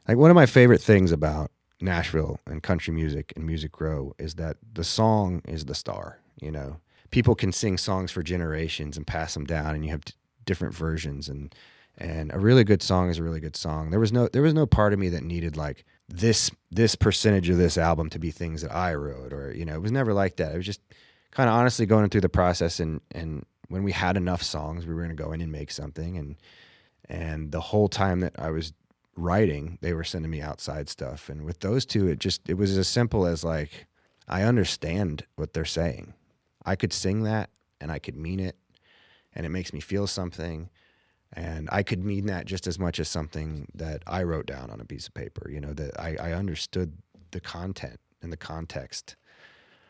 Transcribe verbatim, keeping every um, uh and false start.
Like one of my favorite things about Nashville and country music and Music Row is that the song is the star. You know, people can sing songs for generations and pass them down, and you have t- different versions. And and a really good song is a really good song. There was no there was no part of me that needed like this this percentage of this album to be things that I wrote, or you know, it was never like that. It was just kind of honestly going through the process, and and when we had enough songs, we were going to go in and make something. And and the whole time that I was writing, they were sending me outside stuff. And with those two, it just it was as simple as like I understand what they're saying. I could sing that and I could mean it, and it makes me feel something. And I could mean that just as much as something that I wrote down on a piece of paper, you know, that I, I understood the content and the context